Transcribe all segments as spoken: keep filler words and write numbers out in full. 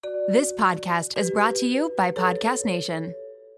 This podcast is brought to you by Podcast Nation.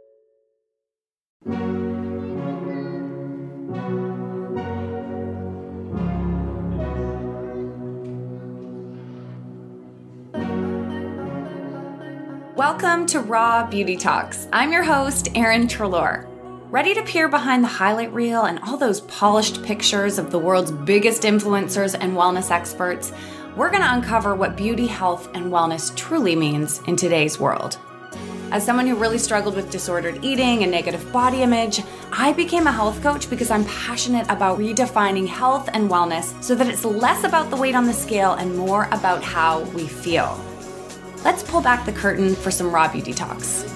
Welcome to Raw Beauty Talks. I'm your host, Erin Treloar. Ready to peer behind the highlight reel and all those polished pictures of the world's biggest influencers and wellness experts? We're going to uncover what beauty, health, and wellness truly means in today's world. As someone who really struggled with disordered eating and negative body image, I became a health coach because I'm passionate about redefining health and wellness so that it's less about the weight on the scale and more about how we feel. Let's pull back the curtain for some Raw Beauty Talks.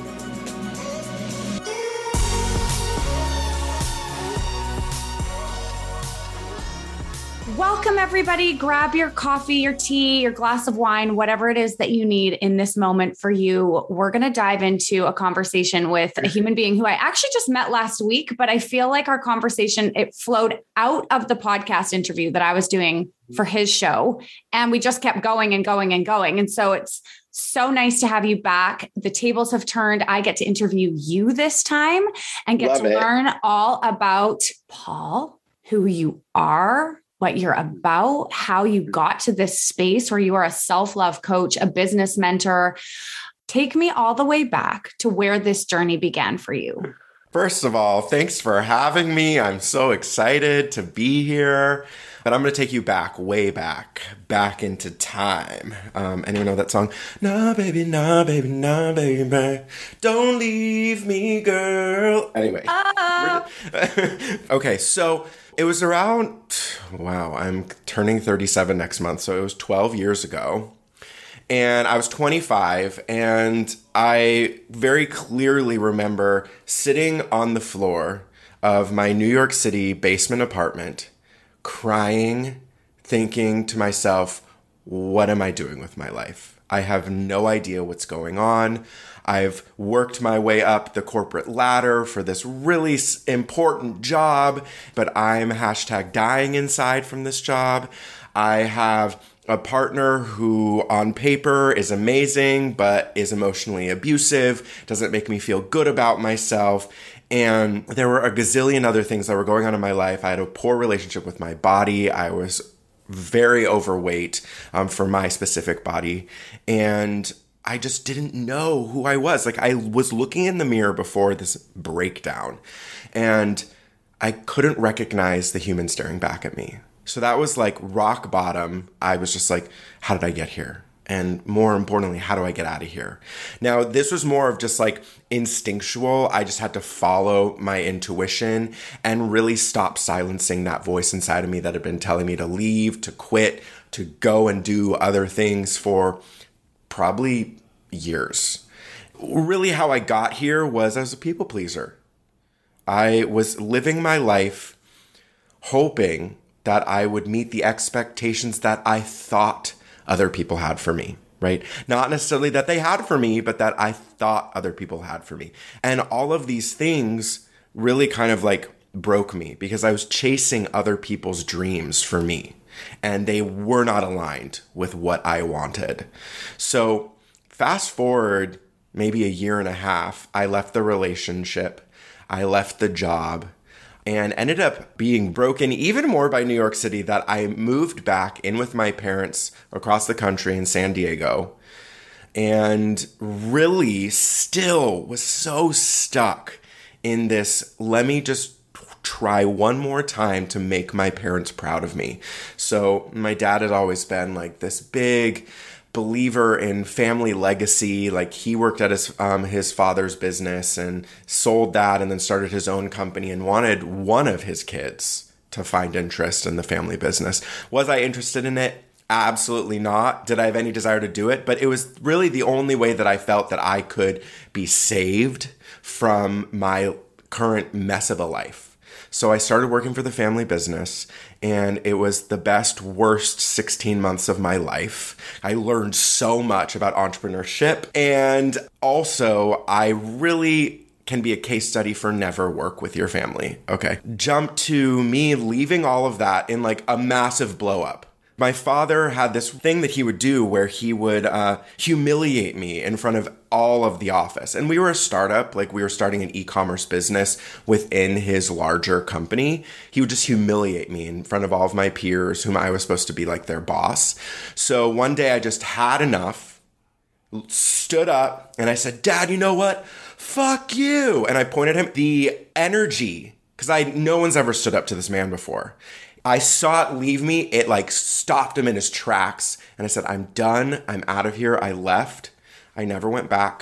Welcome, everybody. Grab your coffee, your tea, your glass of wine, whatever it is that you need in this moment for you. We're going to dive into a conversation with a human being who I actually just met last week, but I feel like our conversation, it flowed out of the podcast interview that I was doing for his show. And we just kept going and going and going. And so it's so nice to have you back. The tables have turned. I get to interview you this time and get Love to it. learn all about Paul, who you are, what you're about, how you got to this space where you are a self-love coach, a business mentor. Take me all the way back to where this journey began for you. First of all, thanks for having me. I'm so excited to be here. But I'm going to take you back, way back, back into time. Um, anyone know that song? Nah, baby, nah, baby, nah, baby, don't leave me, girl. Anyway. Oh. Okay, so it was around, wow, I'm turning thirty-seven next month. So it was twelve years ago. And I was twenty-five, and I very clearly remember sitting on the floor of my New York City basement apartment, crying, thinking to myself, what am I doing with my life? I have no idea what's going on. I've worked my way up the corporate ladder for this really important job, but I'm hashtag dying inside from this job. I have a partner who on paper is amazing, but is emotionally abusive, doesn't make me feel good about myself. And there were a gazillion other things that were going on in my life. I had a poor relationship with my body. I was very overweight um, for my specific body. And I just didn't know who I was. Like, I was looking in the mirror before this breakdown, and I couldn't recognize the human staring back at me. So that was like rock bottom. I was just like, how did I get here? And more importantly, how do I get out of here? Now, this was more of just like instinctual. I just had to follow my intuition and really stop silencing that voice inside of me that had been telling me to leave, to quit, to go and do other things for probably years. Really, how I got here was as a people pleaser. I was living my life hoping that I would meet the expectations that I thought other people had for me, right? Not necessarily that they had for me, but that I thought other people had for me. And all of these things really kind of like broke me because I was chasing other people's dreams for me, and they were not aligned with what I wanted. So fast forward maybe a year and a half, I left the relationship, I left the job, and ended up being broken even more by New York City that I moved back in with my parents across the country in San Diego, and really still was so stuck in this, let me just try one more time to make my parents proud of me. So my dad had always been like this big believer in family legacy. Like, he worked at his um, his father's business and sold that and then started his own company and wanted one of his kids to find interest in the family business. Was I interested in it? Absolutely not. Did I have any desire to do it? But it was really the only way that I felt that I could be saved from my current mess of a life. So I started working for the family business, and it was the best, worst sixteen months of my life. I learned so much about entrepreneurship, and also I really can be a case study for never work with your family. Okay. Jump to me leaving all of that in like a massive blow up. My father had this thing that he would do where he would uh, humiliate me in front of all of the office. And we were a startup, like we were starting an e-commerce business within his larger company. He would just humiliate me in front of all of my peers, whom I was supposed to be like their boss. So one day I just had enough, stood up, and I said, Dad, you know what? Fuck you. And I pointed at him. The energy, because I no one's ever stood up to this man before. I saw it leave me. It like stopped him in his tracks. And I said, I'm done. I'm out of here. I left. I never went back.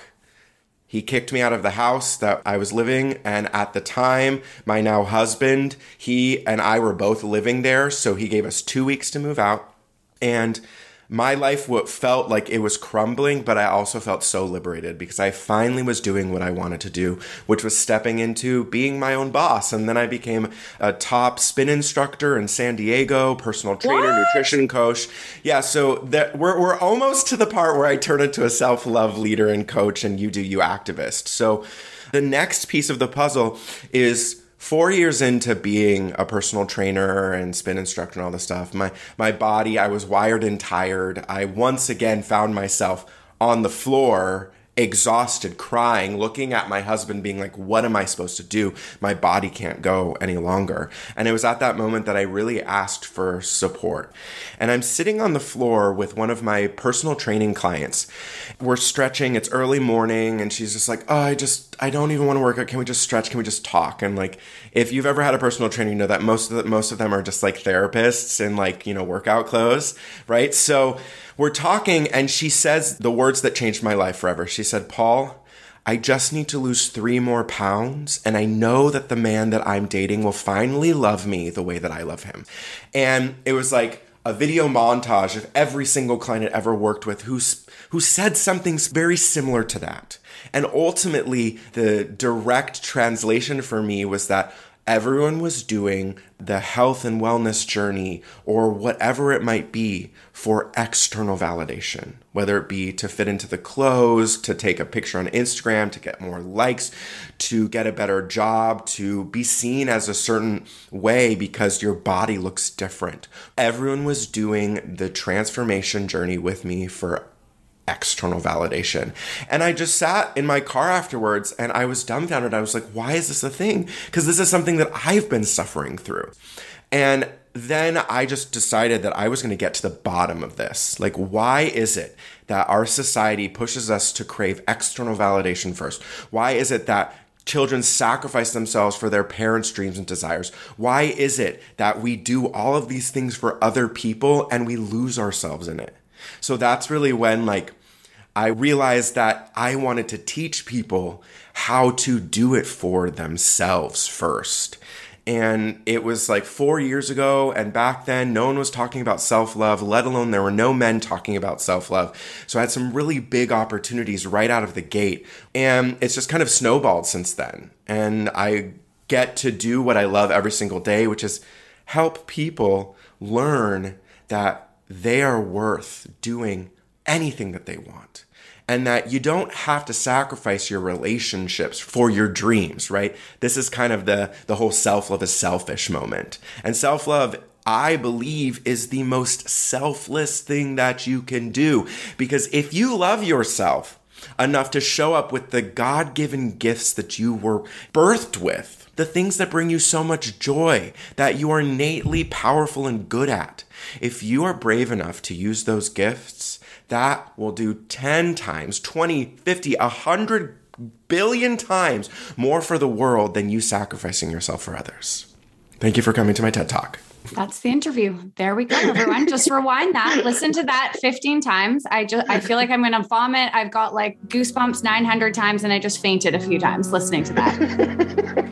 He kicked me out of the house that I was living. And at the time, my now husband, he and I were both living there. So he gave us two weeks to move out. And my life felt like it was crumbling, but I also felt so liberated because I finally was doing what I wanted to do, which was stepping into being my own boss. And then I became a top spin instructor in San Diego, personal trainer, what? nutrition coach. Yeah, so that we're we're almost to the part where I turn into a self-love leader and coach and you do you activist. So the next piece of the puzzle is Four years into being a personal trainer and spin instructor and all this stuff, my, my body, I was wired and tired. I once again found myself on the floor, exhausted, crying, looking at my husband being like, what am I supposed to do? My body can't go any longer. And it was at that moment that I really asked for support. And I'm sitting on the floor with one of my personal training clients. We're stretching. It's early morning. And she's just like, oh, I just, I don't even want to work out. Can we just stretch? Can we just talk? And like, if you've ever had a personal trainer, you know that most of the, most of them are just like therapists in like, you know, workout clothes, right? So we're talking and she says the words that changed my life forever. She said, Paul, I just need to lose three more pounds. And I know that the man that I'm dating will finally love me the way that I love him. And it was like a video montage of every single client I'd ever worked with who's, who said something very similar to that. And ultimately, the direct translation for me was that everyone was doing the health and wellness journey or whatever it might be for external validation, whether it be to fit into the clothes, to take a picture on Instagram, to get more likes, to get a better job, to be seen as a certain way because your body looks different. Everyone was doing the transformation journey with me for external validation. And I just sat in my car afterwards and I was dumbfounded. I was like, why is this a thing? Because this is something that I've been suffering through. And then I just decided that I was going to get to the bottom of this. Like, why is it that our society pushes us to crave external validation first? Why is it that children sacrifice themselves for their parents' dreams and desires? Why is it that we do all of these things for other people and we lose ourselves in it? So that's really when like I realized that I wanted to teach people how to do it for themselves first. And it was like four years ago. And back then, no one was talking about self-love, let alone there were no men talking about self-love. So I had some really big opportunities right out of the gate. And it's just kind of snowballed since then. And I get to do what I love every single day, which is help people learn that they are worth doing anything that they want. And that you don't have to sacrifice your relationships for your dreams, right? This is kind of the, the whole self-love is selfish moment. And self-love, I believe, is the most selfless thing that you can do. Because if you love yourself enough to show up with the God-given gifts that you were birthed with, the things that bring you so much joy, that you are innately powerful and good at, if you are brave enough to use those gifts, that will do ten times, twenty, fifty, one hundred billion times more for the world than you sacrificing yourself for others. Thank you for coming to my TED Talk. That's the interview. There we go, everyone. Just rewind that. Listen to that fifteen times. I just, I feel like I'm going to vomit. I've got like goosebumps nine hundred times and I just fainted a few times listening to that.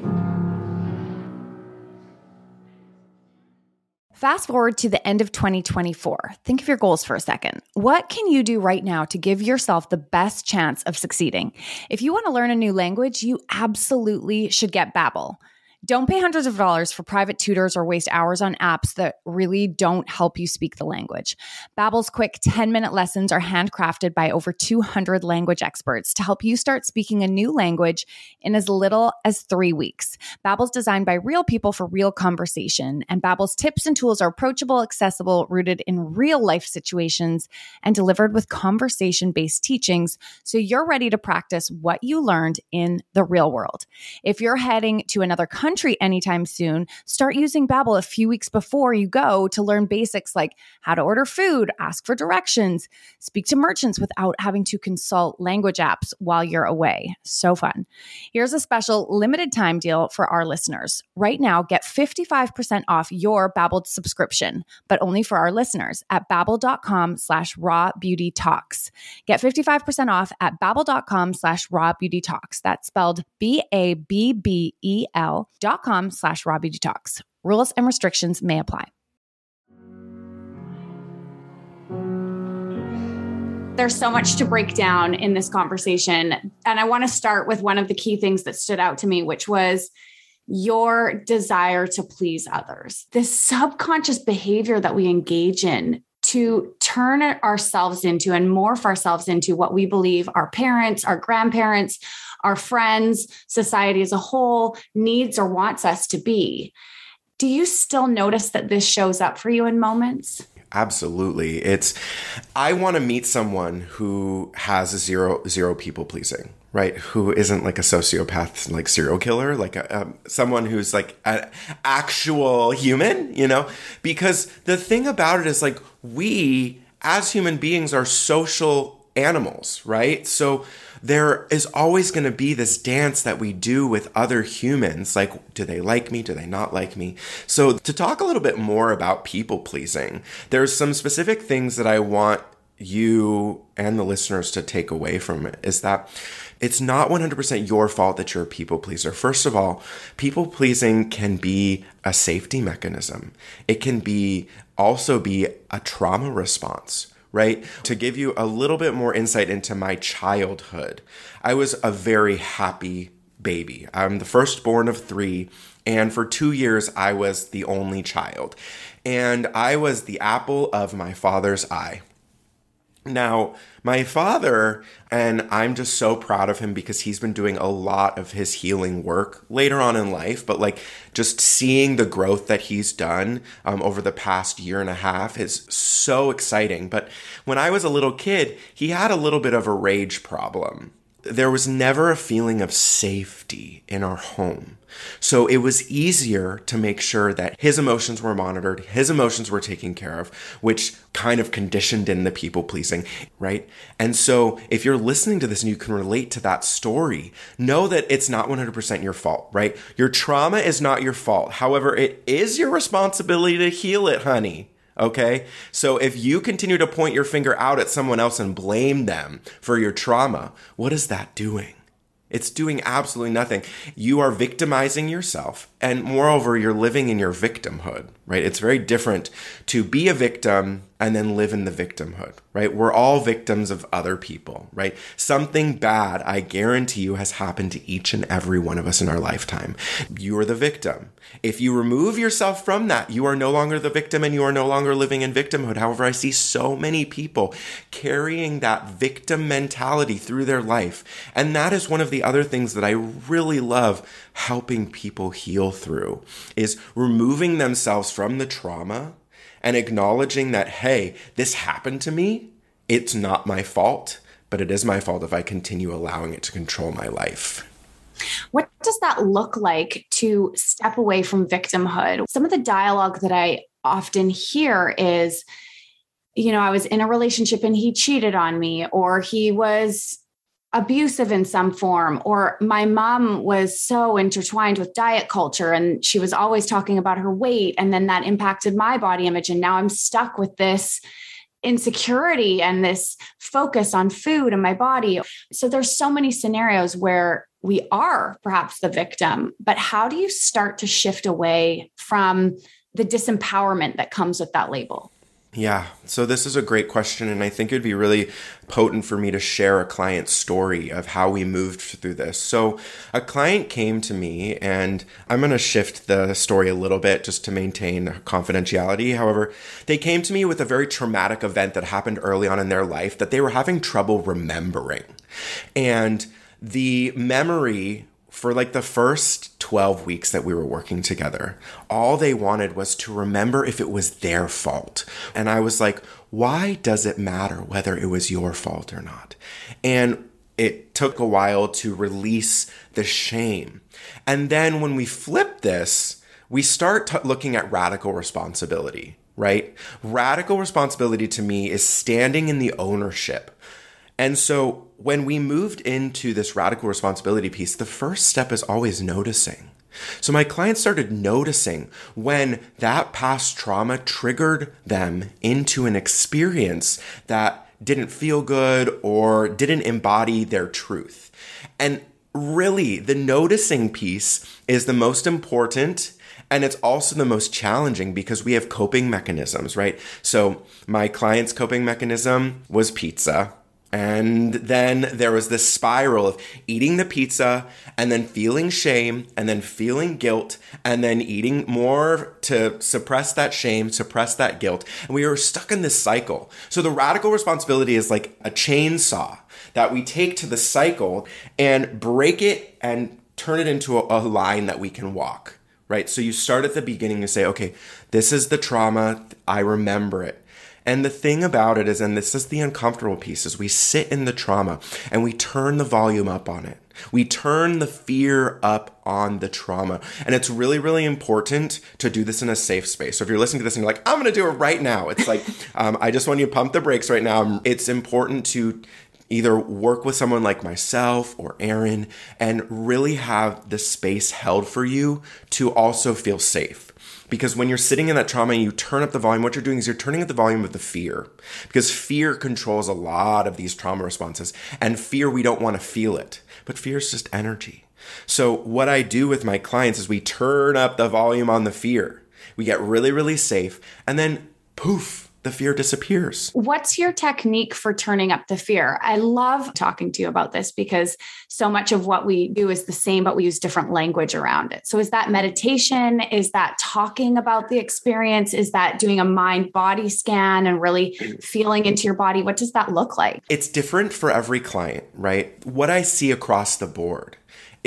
Fast forward to the end of twenty twenty-four. Think of your goals for a second. What can you do right now to give yourself the best chance of succeeding? If you want to learn a new language, you absolutely should get Babbel. Don't pay hundreds of dollars for private tutors or waste hours on apps that really don't help you speak the language. Babbel's quick ten-minute lessons are handcrafted by over two hundred language experts to help you start speaking a new language in as little as three weeks. Babbel's designed by real people for real conversation, and Babbel's tips and tools are approachable, accessible, rooted in real-life situations, and delivered with conversation-based teachings, so you're ready to practice what you learned in the real world. If you're heading to another country anytime soon, start using Babbel a few weeks before you go to learn basics like how to order food, ask for directions, speak to merchants without having to consult language apps while you're away. So fun. Here's a special limited time deal for our listeners. Right now, get fifty-five percent off your Babbel subscription, but only for our listeners at babbel.com slash raw beauty talks. Get fifty-five percent off at babbel.com slash raw beauty talks. That's spelled B A B B E L dot com slash raw beauty talks. Rules and restrictions may apply. There's so much to break down in this conversation. And I want to start with one of the key things that stood out to me, which was your desire to please others. This subconscious behavior that we engage in to turn ourselves into and morph ourselves into what we believe our parents, our grandparents, our friends, society as a whole needs or wants us to be. Do you still notice that this shows up for you in moments? Absolutely. It's, I want to meet someone who has a zero, zero people pleasing, right? Who isn't like a sociopath, like serial killer, like a, um, someone who's like an actual human, you know, because the thing about it is like we as human beings are social animals, right? So there is always going to be this dance that we do with other humans. Like, do they like me? Do they not like me? So to talk a little bit more about people pleasing, there's some specific things that I want you and the listeners to take away from it is that it's not one hundred percent your fault that you're a people pleaser. First of all, people pleasing can be a safety mechanism. It can be also be a trauma response. Right? To give you a little bit more insight into my childhood, I was a very happy baby. I'm the firstborn of three, and for two years, I was the only child. And I was the apple of my father's eye. Now, my father, and I'm just so proud of him because he's been doing a lot of his healing work later on in life, but like just seeing the growth that he's done um, over the past year and a half is so exciting. But when I was a little kid, he had a little bit of a rage problem. There was never a feeling of safety in our home. So it was easier to make sure that his emotions were monitored, his emotions were taken care of, which kind of conditioned in the people pleasing, right? And so if you're listening to this and you can relate to that story, know that it's not one hundred percent your fault, right? Your trauma is not your fault. However, it is your responsibility to heal it, honey. Okay? So if you continue to point your finger out at someone else and blame them for your trauma, what is that doing? It's doing absolutely nothing. You are victimizing yourself. And moreover, you're living in your victimhood, right? It's very different to be a victim and then live in the victimhood, right? We're all victims of other people, right? Something bad, I guarantee you, has happened to each and every one of us in our lifetime. You are the victim. If you remove yourself from that, you are no longer the victim and you are no longer living in victimhood. However, I see so many people carrying that victim mentality through their life. And that is one of the other things that I really love helping people heal through, is removing themselves from the trauma and acknowledging that, hey, this happened to me. It's not my fault, but it is my fault if I continue allowing it to control my life. What does that look like to step away from victimhood? Some of the dialogue that I often hear is, you know, I was in a relationship and he cheated on me, or he was abusive in some form, or my mom was so intertwined with diet culture and she was always talking about her weight. And then that impacted my body image. And now I'm stuck with this insecurity and this focus on food and my body. So there's so many scenarios where we are perhaps the victim, but how do you start to shift away from the disempowerment that comes with that label? Yeah. So this is a great question. And I think it'd be really potent for me to share a client's story of how we moved through this. So a client came to me, and I'm going to shift the story a little bit just to maintain confidentiality. However, they came to me with a very traumatic event that happened early on in their life that they were having trouble remembering. And the memory for like the first twelve weeks that we were working together, all they wanted was to remember if it was their fault. And I was like, why does it matter whether it was your fault or not? And it took a while to release the shame. And then when we flip this, we start t- looking at radical responsibility, right? Radical responsibility to me is standing in the ownership. And so when we moved into this radical responsibility piece, the first step is always noticing. So my clients started noticing when that past trauma triggered them into an experience that didn't feel good or didn't embody their truth. And really, the noticing piece is the most important. And it's also the most challenging because we have coping mechanisms, right? So my client's coping mechanism was pizza. And then there was this spiral of eating the pizza and then feeling shame and then feeling guilt and then eating more to suppress that shame, suppress that guilt. And we were stuck in this cycle. So the radical responsibility is like a chainsaw that we take to the cycle and break it and turn it into a, a line that we can walk, right? So you start at the beginning and say, okay, this is the trauma. I remember it. And the thing about it is, and this is the uncomfortable piece, is we sit in the trauma and we turn the volume up on it. We turn the fear up on the trauma. And it's really, really important to do this in a safe space. So if you're listening to this and you're like, I'm going to do it right now. It's like, um, I just want you to pump the brakes right now. It's important to either work with someone like myself or Erin and really have the space held for you to also feel safe. Because when you're sitting in that trauma and you turn up the volume, what you're doing is you're turning up the volume of the fear. Because fear controls a lot of these trauma responses. And fear, we don't want to feel it. But fear is just energy. So what I do with my clients is we turn up the volume on the fear. We get really, really safe. And then poof, the fear disappears. What's your technique for turning up the fear? I love talking to you about this because so much of what we do is the same, but we use different language around it. So is that meditation? Is that talking about the experience? Is that doing a mind-body scan and really feeling into your body? What does that look like? It's different for every client, right? What I see across the board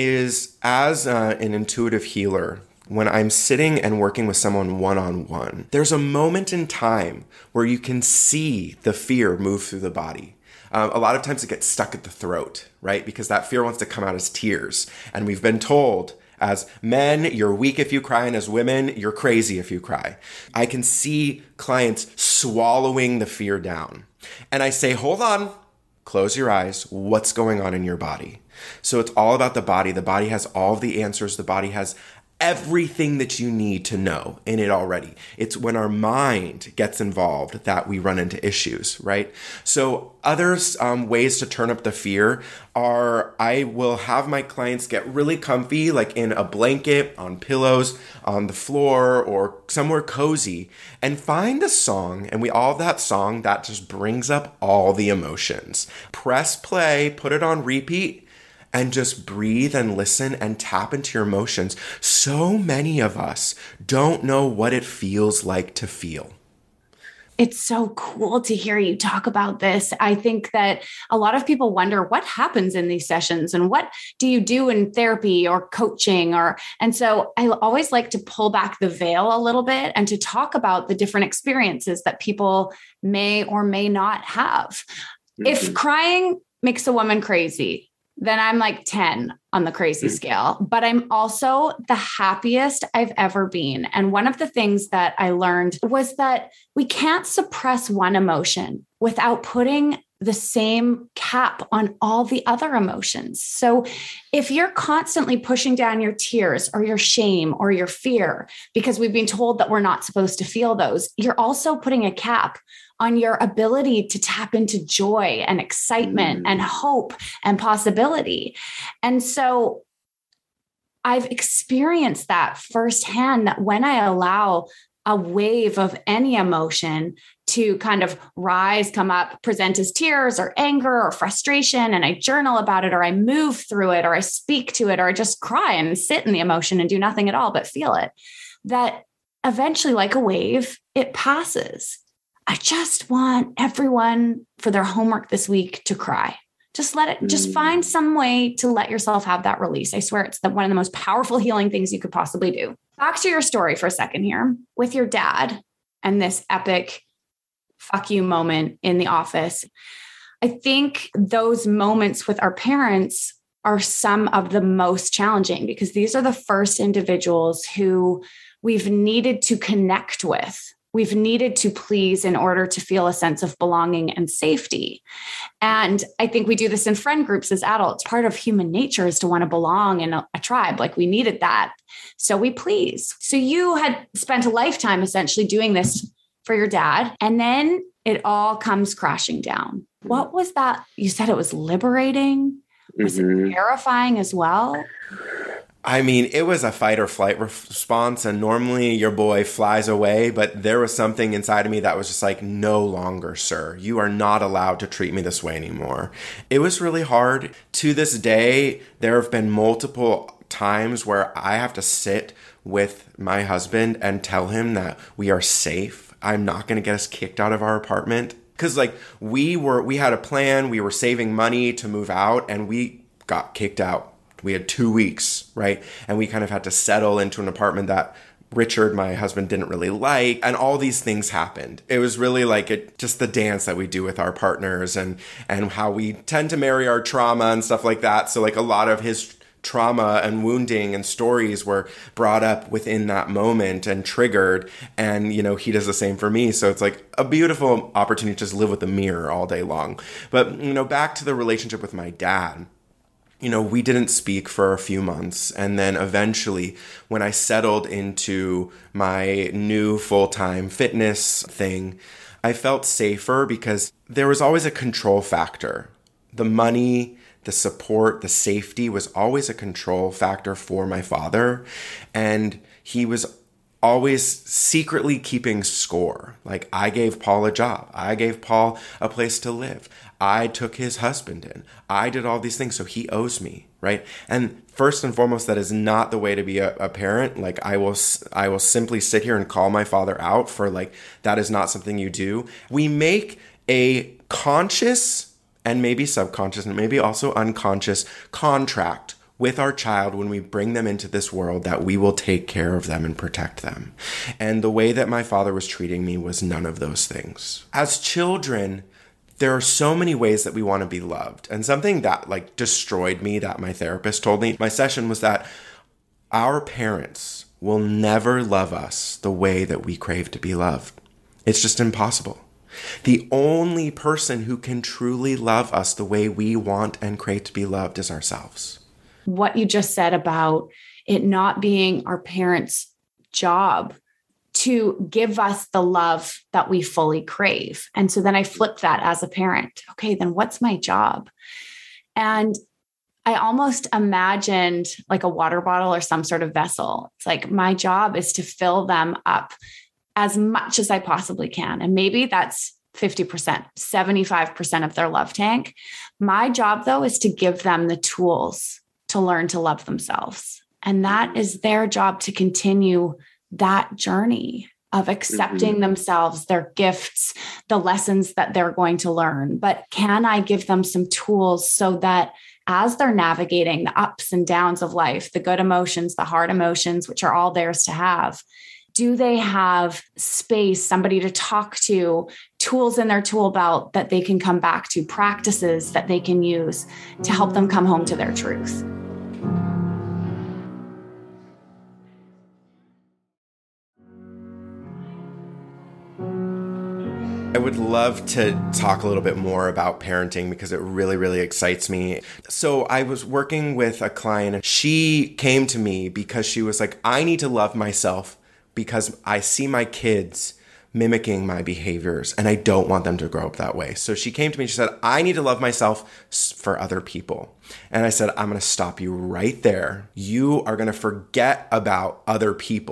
is as uh, an intuitive healer, when I'm sitting and working with someone one-on-one, there's a moment in time where you can see the fear move through the body. Um, a lot of times it gets stuck at the throat, right? Because that fear wants to come out as tears. And we've been told as men, you're weak if you cry, and as women, you're crazy if you cry. I can see clients swallowing the fear down. And I say, hold on, close your eyes. What's going on in your body? So it's all about the body. The body has all of the answers. The body has everything that you need to know in it already. It's when our mind gets involved that we run into issues, right? So other um, ways to turn up the fear are I will have my clients get really comfy, like in a blanket, on pillows, on the floor, or somewhere cozy, and find a song, and we all have that song that just brings up all the emotions. Press play, put it on repeat, and just breathe and listen and tap into your emotions. So many of us don't know what it feels like to feel. It's so cool to hear you talk about this. I think that a lot of people wonder what happens in these sessions and what do you do in therapy or coaching or, and so I always like to pull back the veil a little bit and to talk about the different experiences that people may or may not have. Mm-hmm. If crying makes a woman crazy, then I'm like ten on the crazy scale, but I'm also the happiest I've ever been. And one of the things that I learned was that we can't suppress one emotion without putting the same cap on all the other emotions. So if you're constantly pushing down your tears or your shame or your fear, because we've been told that we're not supposed to feel those, you're also putting a cap on your ability to tap into joy and excitement mm. and hope and possibility. And so I've experienced that firsthand, that when I allow a wave of any emotion to kind of rise, come up, present as tears or anger or frustration. And I journal about it, or I move through it, or I speak to it, or I just cry and sit in the emotion and do nothing at all but feel it. That eventually, like a wave, it passes. I just want everyone for their homework this week to cry. Just let it, just find some way to let yourself have that release. I swear it's the, one of the most powerful healing things you could possibly do. Back to your story for a second here with your dad and this epic fuck you moment in the office. I think those moments with our parents are some of the most challenging because these are the first individuals who we've needed to connect with. We've needed to please in order to feel a sense of belonging and safety. And I think we do this in friend groups as adults. Part of human nature is to want to belong in a, a tribe. Like we needed that. So we please. So you had spent a lifetime essentially doing this for your dad. And then it all comes crashing down. What was that? You said it was liberating. Was mm-hmm. it terrifying as well? I mean, it was a fight or flight response, and normally your boy flies away, but there was something inside of me that was just like, no longer, sir. You are not allowed to treat me this way anymore. It was really hard. To this day, there have been multiple times where I have to sit with my husband and tell him that we are safe. I'm not going to get us kicked out of our apartment. Because like we were, we had a plan, we were saving money to move out, and we got kicked out. We had two weeks, right? And we kind of had to settle into an apartment that Richard, my husband, didn't really like. And all these things happened. It was really like it, just the dance that we do with our partners and, and how we tend to marry our trauma and stuff like that. So like a lot of his trauma and wounding and stories were brought up within that moment and triggered. And, you know, he does the same for me. So it's like a beautiful opportunity to just live with a mirror all day long. But, you know, back to the relationship with my dad. You know, we didn't speak for a few months. And then eventually, when I settled into my new full-time fitness thing, I felt safer because there was always a control factor. The money, the support, the safety was always a control factor for my father. And he was always secretly keeping score. Like, I gave Paul a job. I gave Paul a place to live. I took his husband in. I did all these things, so he owes me, right? And first and foremost, that is not the way to be a, a parent. Like, I will, I will simply sit here and call my father out for, like, that is not something you do. We make a conscious and maybe subconscious and maybe also unconscious contract with our child when we bring them into this world that we will take care of them and protect them. And the way that my father was treating me was none of those things. As children, there are so many ways that we want to be loved. And something that like destroyed me that my therapist told me, my session, was that our parents will never love us the way that we crave to be loved. It's just impossible. The only person who can truly love us the way we want and crave to be loved is ourselves. What you just said about it not being our parents' job to give us the love that we fully crave. And so then I flipped that as a parent. Okay, then what's my job? And I almost imagined like a water bottle or some sort of vessel. It's like my job is to fill them up as much as I possibly can. And maybe that's fifty percent, seventy-five percent of their love tank. My job, though, is to give them the tools to learn to love themselves. And that is their job, to continue that journey of accepting mm-hmm. themselves, their gifts, the lessons that they're going to learn. But can I give them some tools so that as they're navigating the ups and downs of life, the good emotions, the hard emotions, which are all theirs to have, do they have space, somebody to talk to, tools in their tool belt that they can come back to, practices that they can use to help them come home to their truth? I would love to talk a little bit more about parenting because it really, really excites me. So I was working with a client, and she came to me because she was like, I need to love myself because I see my kids mimicking my behaviors and I don't want them to grow up that way. So she came to me and she said, I need to love myself for other people. And I said, I'm going to stop you right there. You are going to forget about other people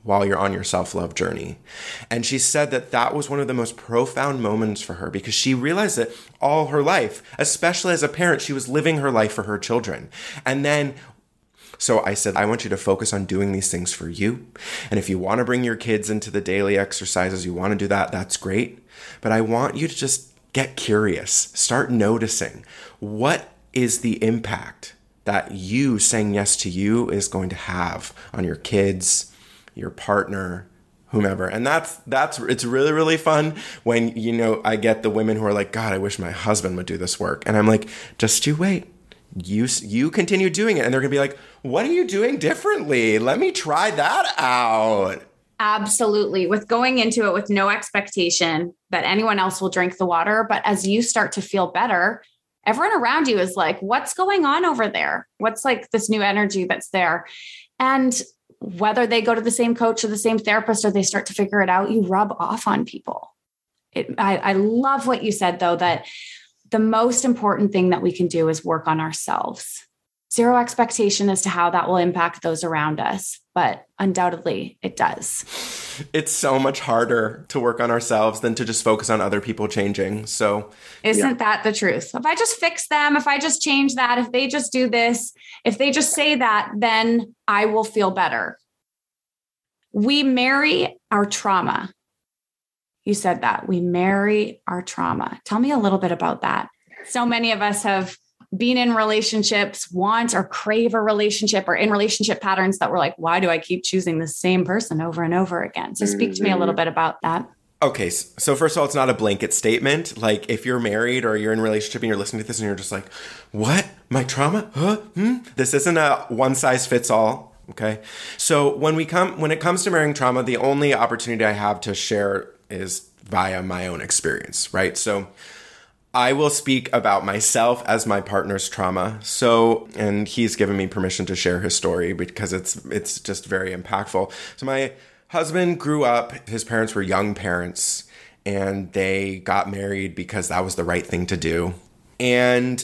while you're on your self-love journey. And she said that that was one of the most profound moments for her because she realized that all her life, especially as a parent, she was living her life for her children. And then So I said, I want you to focus on doing these things for you. And if you want to bring your kids into the daily exercises, you want to do that, that's great. But I want you to just get curious. Start noticing what is the impact that you saying yes to you is going to have on your kids, your partner, whomever. And that's, that's, it's really, really fun when, you know, I get the women who are like, God, I wish my husband would do this work. And I'm like, just you wait. You you continue doing it. And they're going to be like, what are you doing differently? Let me try that out. Absolutely. With going into it with no expectation that anyone else will drink the water. But as you start to feel better, everyone around you is like, what's going on over there? What's like this new energy that's there? And whether they go to the same coach or the same therapist or they start to figure it out, you rub off on people. It, I, I love what you said, though, that the most important thing that we can do is work on ourselves. Zero expectation as to how that will impact those around us, but undoubtedly it does. It's so much harder to work on ourselves than to just focus on other people changing. So isn't yeah. that the truth? If I just fix them, if I just change that, if they just do this, if they just say that, then I will feel better. We marry our trauma. You said that. We marry our trauma. Tell me a little bit about that. So many of us have been in relationships, want or crave a relationship, or in relationship patterns that we're like, why do I keep choosing the same person over and over again? So speak to me a little bit about that. Okay. So first of all, it's not a blanket statement. Like if you're married or you're in a relationship and you're listening to this and you're just like, what? My trauma? Huh? Hmm? This isn't a one size fits all. Okay. So when we come, when it comes to marrying trauma, the only opportunity I have to share is via my own experience, right? So I will speak about myself as my partner's trauma. So, and he's given me permission to share his story because it's it's just very impactful. So my husband grew up, his parents were young parents, and they got married because that was the right thing to do. And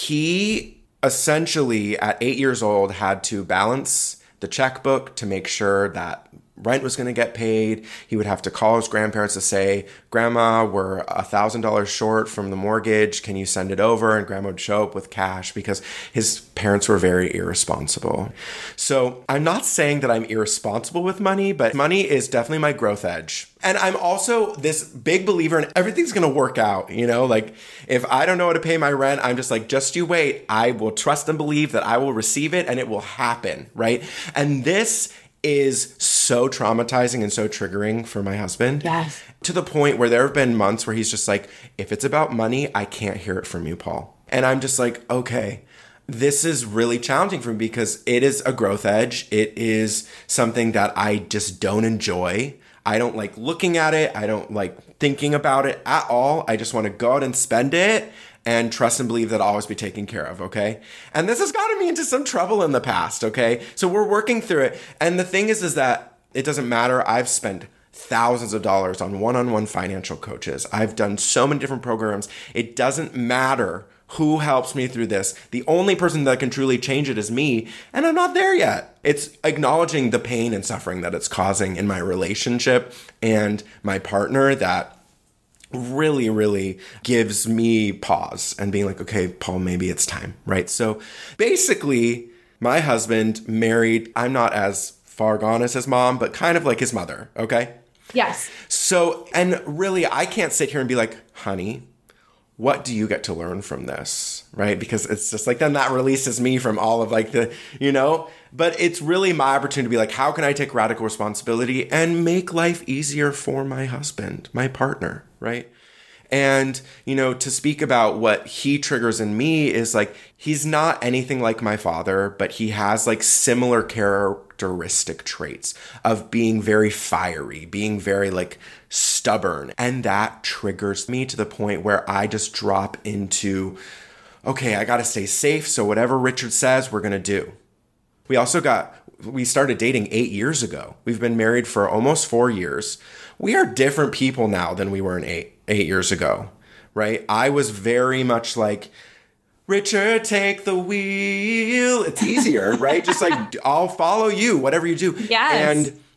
he essentially, at eight years old, had to balance the checkbook to make sure that rent was going to get paid. He would have to call his grandparents to say, Grandma, we're one thousand dollars short from the mortgage. Can you send it over? And Grandma would show up with cash because his parents were very irresponsible. So I'm not saying that I'm irresponsible with money, but money is definitely my growth edge. And I'm also this big believer in everything's going to work out. You know, like if I don't know how to pay my rent, I'm just like, just you wait. I will trust and believe that I will receive it and it will happen. Right. And this is so traumatizing and so triggering for my husband. Yes. To the point where there have been months where he's just like, if it's about money, I can't hear it from you, Paul. And I'm just like, okay, this is really challenging for me because it is a growth edge. It is something that I just don't enjoy. I don't like looking at it. I don't like thinking about it at all. I just want to go out and spend it and trust and believe that I'll always be taken care of, okay? And this has gotten me into some trouble in the past, okay? So we're working through it. And the thing is, is that it doesn't matter. I've spent thousands of dollars on one-on-one financial coaches. I've done so many different programs. It doesn't matter who helps me through this. The only person that can truly change it is me, and I'm not there yet. It's acknowledging the pain and suffering that it's causing in my relationship and my partner that really, really gives me pause and being like, okay, Paul, maybe it's time, right? So basically, my husband married, I'm not as far gone as his mom, but kind of like his mother, okay? Yes. So, and really, I can't sit here and be like, honey, what do you get to learn from this, right? Because it's just like, then that releases me from all of like the, you know, but it's really my opportunity to be like, how can I take radical responsibility and make life easier for my husband, my partner, right? And, you know, to speak about what he triggers in me is like, he's not anything like my father, but he has like similar characteristic traits of being very fiery, being very like stubborn. And that triggers me to the point where I just drop into, okay, I got to stay safe. So whatever Richard says, we're going to do. We also got, we started dating eight years ago. We've been married for almost four years. We are different people now than we were in eight, eight years ago, right? I was very much like, Richard, take the wheel. It's easier, right? Just like, I'll follow you, whatever you do. Yes. And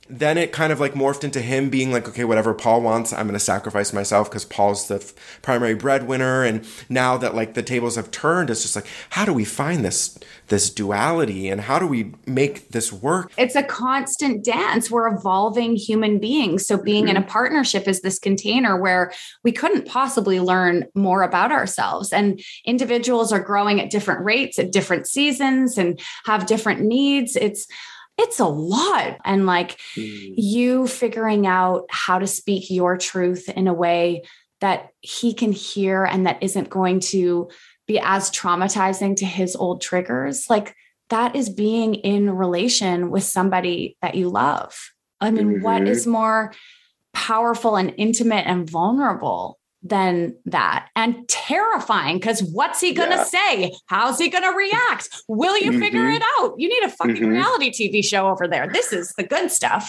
then it kind of like morphed into him being like, okay, whatever Paul wants, I'm going to sacrifice myself because Paul's the f- primary breadwinner. And now that like the tables have turned, it's just like, how do we find this, this duality and how do we make this work? It's a constant dance. We're evolving human beings. So being mm-hmm. in a partnership is this container where we couldn't possibly learn more about ourselves. And individuals are growing at different rates at different seasons and have different needs. It's It's a lot. And like mm. you figuring out how to speak your truth in a way that he can hear and that isn't going to be as traumatizing to his old triggers. Like that is being in relation with somebody that you love. I mean, mm-hmm. what is more powerful and intimate and vulnerable than that? And terrifying, because what's he going to yeah. say? How's he going to react? Will you mm-hmm. figure it out? You need a fucking mm-hmm. reality T V show over there. This is the good stuff.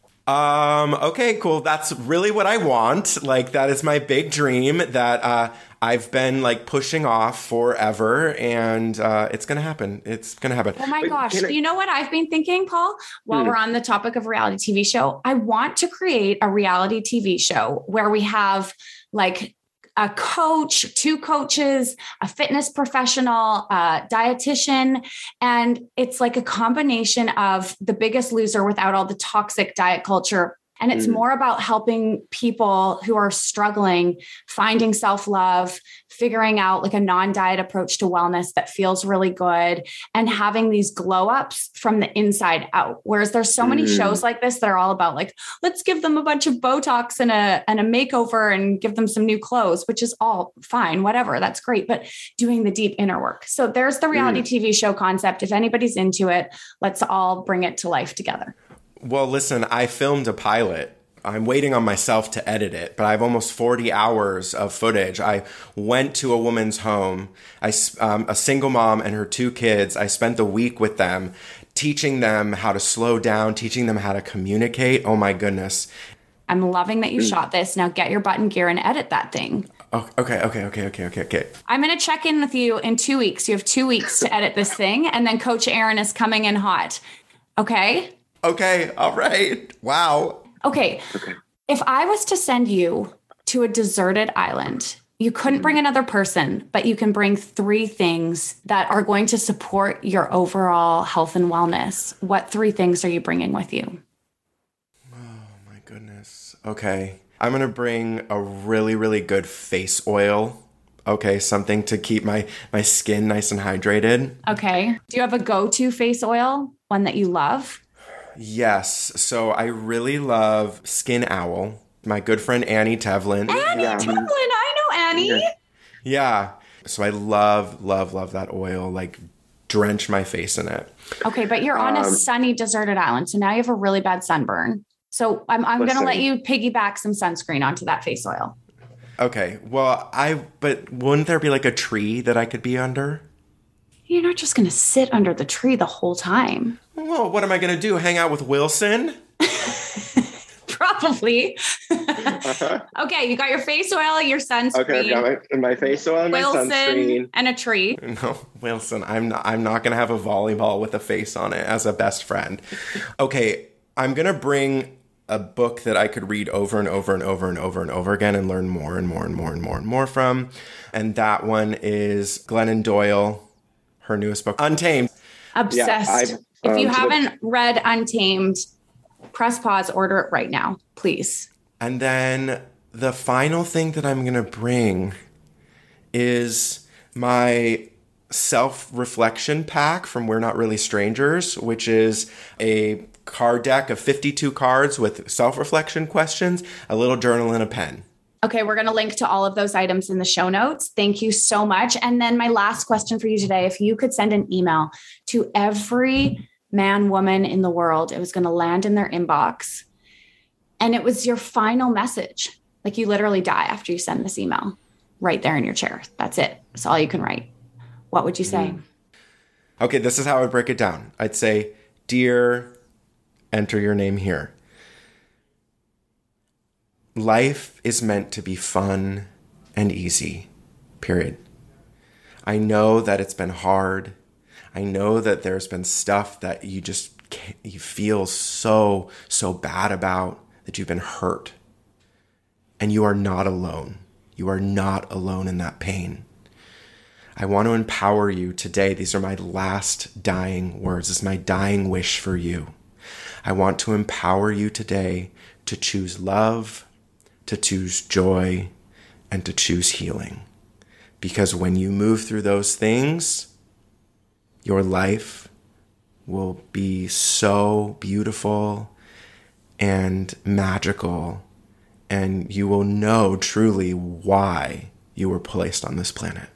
Um, okay, cool. That's really what I want. Like, that is my big dream that uh, I've been like pushing off forever, and uh, it's going to happen. It's going to happen. Oh my Wait, gosh. I- you know what I've been thinking, Paul? While hmm. we're on the topic of reality T V show, I want to create a reality T V show where we have like a coach, two coaches, a fitness professional, a dietitian. And it's like a combination of The Biggest Loser without all the toxic diet culture. And it's mm. more about helping people who are struggling, finding self-love, figuring out like a non-diet approach to wellness that feels really good, and having these glow ups from the inside out. Whereas there's so many mm. shows like this that are all about like, let's give them a bunch of Botox and a, and a makeover and give them some new clothes, which is all fine, whatever. That's great. But doing the deep inner work. So there's the reality mm. T V show concept. If anybody's into it, let's all bring it to life together. Well, listen, I filmed a pilot. I'm waiting on myself to edit it, but I have almost forty hours of footage. I went to a woman's home, I, um, a single mom and her two kids. I spent the week with them, teaching them how to slow down, teaching them how to communicate. Oh my goodness. I'm loving that you mm. shot this. Now get your butt in gear and edit that thing. Oh, okay, okay, okay, okay, okay, okay. I'm going to check in with you in two weeks. You have two weeks to edit this thing, and then Coach Erin is coming in hot. Okay? Okay. All right. Wow. Okay. okay. If I was to send you to a deserted island, you couldn't bring another person, but you can bring three things that are going to support your overall health and wellness. What three things are you bringing with you? Oh my goodness. Okay. I'm going to bring a really, really good face oil. Okay. Something to keep my, my skin nice and hydrated. Okay. Do you have a go-to face oil? One that you love? Yes. So I really love Skin Owl. My good friend Annie Tevlin. Annie yeah. Tevlin. I know Annie. Yeah. yeah. So I love, love, love that oil. Like drench my face in it. Okay. But you're on um, a sunny, deserted island. So now you have a really bad sunburn. So I'm, I'm going to let you piggyback some sunscreen onto that face oil. Okay. Well, I, but wouldn't there be like a tree that I could be under? You're not just going to sit under the tree the whole time. Well, what am I going to do? Hang out with Wilson? Probably. uh-huh. Okay, you got your face oil, your sunscreen. Okay, I've got my, my face oil and Wilson, my sunscreen. And a tree. No, Wilson, I'm not, I'm not going to have a volleyball with a face on it as a best friend. Okay, I'm going to bring a book that I could read over and over and over and over and over again and learn more and more and more and more and more from. And that one is Glennon Doyle. Her newest book, Untamed. Obsessed. Yeah, if um, you haven't the- read Untamed, press pause, order it right now, please. And then the final thing that I'm going to bring is my self-reflection pack from We're Not Really Strangers, which is a card deck of fifty-two cards with self-reflection questions, a little journal, and a pen. Okay, we're going to link to all of those items in the show notes. Thank you so much. And then my last question for you today, if you could send an email to every man, woman in the world, it was going to land in their inbox. And it was your final message. Like you literally die after you send this email right there in your chair. That's it. That's all you can write. What would you say? Okay, this is how I would break it down. I'd say, dear, enter your name here. Life is meant to be fun and easy, period. I know that it's been hard. I know that there's been stuff that you just you feel so, so bad about, that you've been hurt. And you are not alone. You are not alone in that pain. I want to empower you today. These are my last dying words. This is my dying wish for you. I want to empower you today to choose love, to choose joy, and to choose healing. Because when you move through those things, your life will be so beautiful and magical, and you will know truly why you were placed on this planet.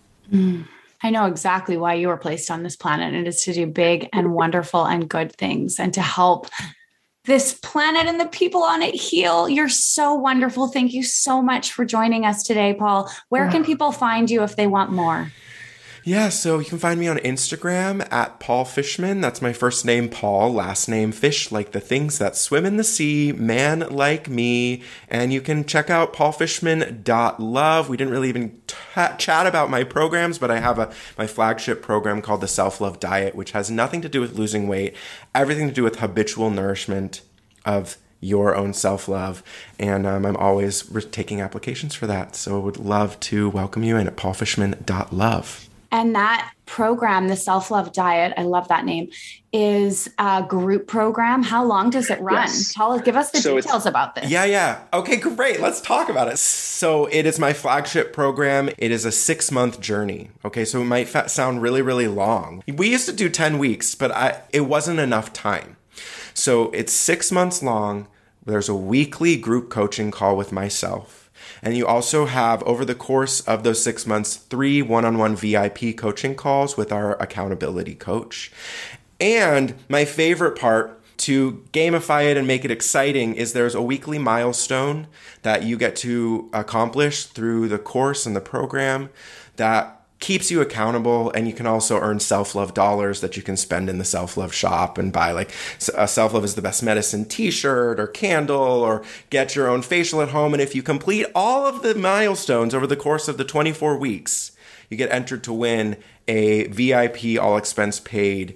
Mm. I know exactly why you were placed on this planet. It is to do big and wonderful and good things and to help this planet and the people on it heal. You're so wonderful. Thank you so much for joining us today, Paul. Where can people find you if they want more? Yeah, so you can find me on Instagram at Paul Fishman. That's my first name, Paul, last name Fish, like the things that swim in the sea, man like me. And you can check out paul fishman dot love. We didn't really even t- chat about my programs, but I have a my flagship program called the Self-Love Diet, which has nothing to do with losing weight, everything to do with habitual nourishment of your own self-love. And um, I'm always re- taking applications for that. So I would love to welcome you in at paul fishman dot love. And that program, the Self-Love Diet, I love that name, is a group program. How long does it run? Yes. Tell us, give us the So details about this. Yeah, yeah. Okay, great. Let's talk about it. So it is my flagship program. It is a six-month journey. Okay, so it might fa- sound really, really long. We used to do ten weeks, but I it wasn't enough time. So it's six months long. There's a weekly group coaching call with myself. And you also have, over the course of those six months, three one-on-one V I P coaching calls with our accountability coach. And my favorite part, to gamify it and make it exciting, is there's a weekly milestone that you get to accomplish through the course and the program that keeps you accountable, and you can also earn self-love dollars that you can spend in the self-love shop and buy like a self-love is the best medicine t-shirt or candle, or get your own facial at home. And if you complete all of the milestones over the course of the twenty-four weeks, you get entered to win a V I P all expense paid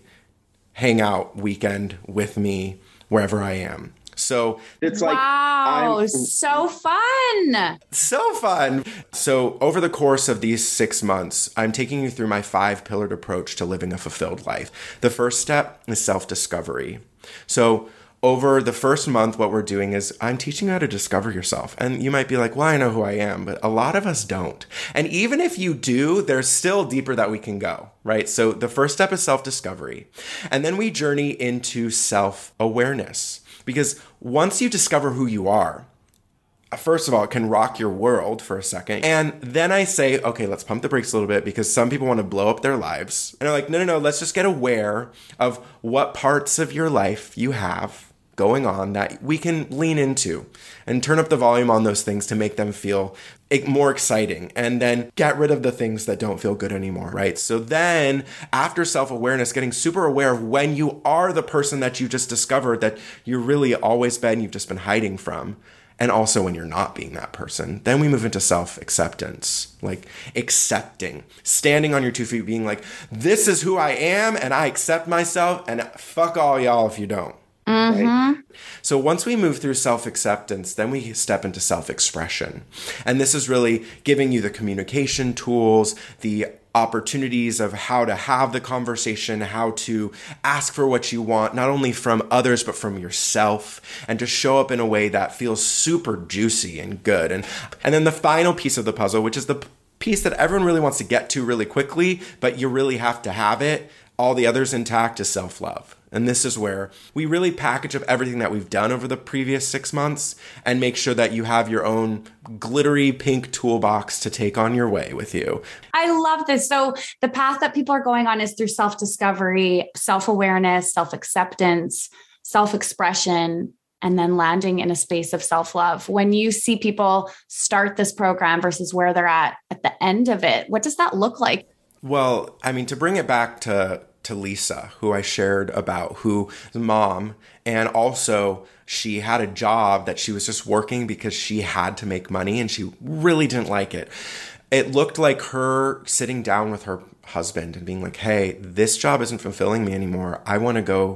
hangout weekend with me wherever I am. So it's like, wow, I'm, so fun. So fun. So over the course of these six months, I'm taking you through my five-pillared approach to living a fulfilled life. The first step is self-discovery. So over the first month, what we're doing is I'm teaching you how to discover yourself. And you might be like, well, I know who I am, but a lot of us don't. And even if you do, there's still deeper that we can go, right? So the first step is self-discovery. And then we journey into self-awareness. Because once you discover who you are, first of all, it can rock your world for a second. And then I say, okay, let's pump the brakes a little bit, because some people want to blow up their lives. And they're like, no, no, no, let's just get aware of what parts of your life you have going on that we can lean into and turn up the volume on those things to make them feel more exciting, and then get rid of the things that don't feel good anymore, right? So then after self-awareness, getting super aware of when you are the person that you just discovered that you're really always been, you've just been hiding from, and also when you're not being that person, then we move into self-acceptance, like accepting, standing on your two feet, being like, this is who I am and I accept myself, and fuck all y'all if you don't. Mm-hmm. Right? So once we move through self-acceptance, then we step into self-expression. And this is really giving you the communication tools, the opportunities of how to have the conversation, how to ask for what you want, not only from others, but from yourself, and to show up in a way that feels super juicy and good. And, and then the final piece of the puzzle, which is the piece that everyone really wants to get to really quickly, but you really have to have it, all the others intact, is self-love. And this is where we really package up everything that we've done over the previous six months and make sure that you have your own glittery pink toolbox to take on your way with you. I love this. So the path that people are going on is through self-discovery, self-awareness, self-acceptance, self-expression, and then landing in a space of self-love. When you see people start this program versus where they're at at the end of it, what does that look like? Well, I mean, to bring it back to to Lisa, who I shared about, who's mom, and also she had a job that she was just working because she had to make money and she really didn't like it. It looked like her sitting down with her husband and being like, hey, this job isn't fulfilling me anymore. I want to go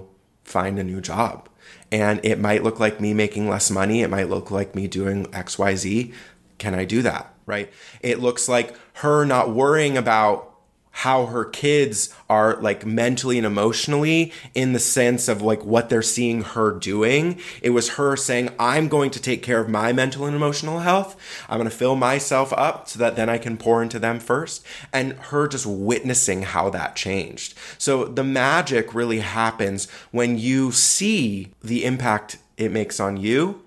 find a new job. And it might look like me making less money. It might look like me doing X, Y, Z. Can I do that? Right? It looks like her not worrying about how her kids are like mentally and emotionally in the sense of like what they're seeing her doing. It was her saying, I'm going to take care of my mental and emotional health. I'm going to fill myself up so that then I can pour into them first. And her just witnessing how that changed. So the magic really happens when you see the impact it makes on you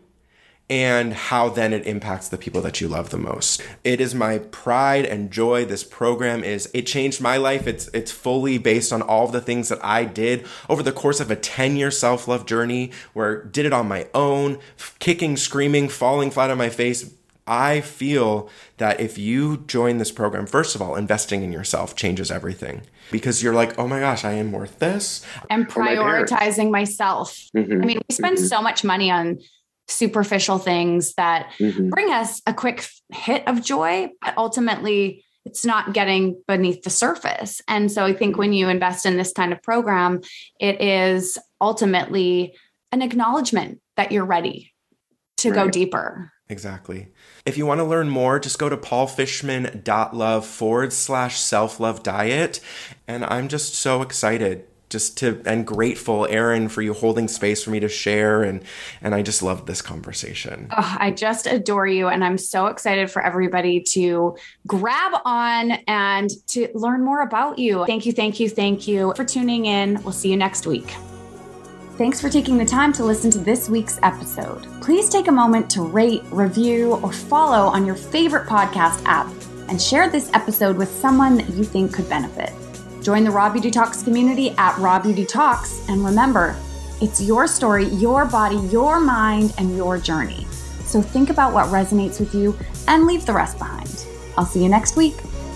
and how then it impacts the people that you love the most. It is my pride and joy. This program is, it changed my life. It's it's fully based on all of the things that I did over the course of a ten-year self-love journey where I did it on my own, kicking, screaming, falling flat on my face. I feel that if you join this program, first of all, investing in yourself changes everything because you're like, oh my gosh, I am worth this. And prioritizing myself. Mm-hmm. I mean, we spend mm-hmm. so much money on superficial things that mm-hmm. bring us a quick hit of joy, but ultimately it's not getting beneath the surface. And so I think when you invest in this kind of program, it is ultimately an acknowledgement that you're ready to right. go deeper. Exactly. If you want to learn more, just go to paulfishman.love forward slash self-love diet. And I'm just so excited just to, and grateful, Erin, for you holding space for me to share. And, and I just loved this conversation. Oh, I just adore you. And I'm so excited for everybody to grab on and to learn more about you. Thank you, thank you, thank you for tuning in. We'll see you next week. Thanks for taking the time to listen to this week's episode. Please take a moment to rate, review, or follow on your favorite podcast app and share this episode with someone that you think could benefit. Join the Raw Beauty Talks community at Raw Beauty Talks. And remember, it's your story, your body, your mind, and your journey. So think about what resonates with you and leave the rest behind. I'll see you next week.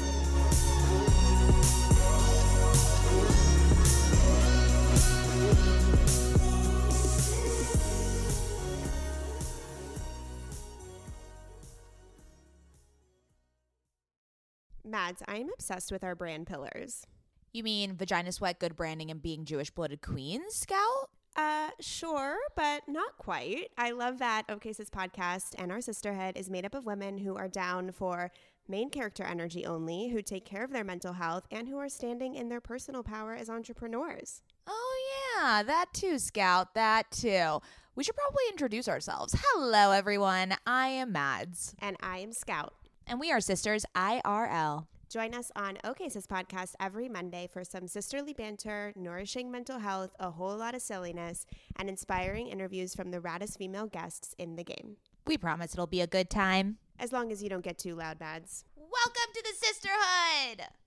Mads, I am obsessed with our brand pillars. You mean Vagina Sweat, good branding, and being Jewish-blooded queens, Scout? Uh, sure, but not quite. I love that OK Sis podcast and our sisterhood is made up of women who are down for main character energy only, who take care of their mental health, and who are standing in their personal power as entrepreneurs. Oh, yeah, that too, Scout, that too. We should probably introduce ourselves. Hello, everyone. I am Mads. And I am Scout. And we are sisters I R L. Join us on OK Sis podcast every Monday for some sisterly banter, nourishing mental health, a whole lot of silliness, and inspiring interviews from the raddest female guests in the game. We promise it'll be a good time. As long as you don't get too loud, Mads. Welcome to the sisterhood!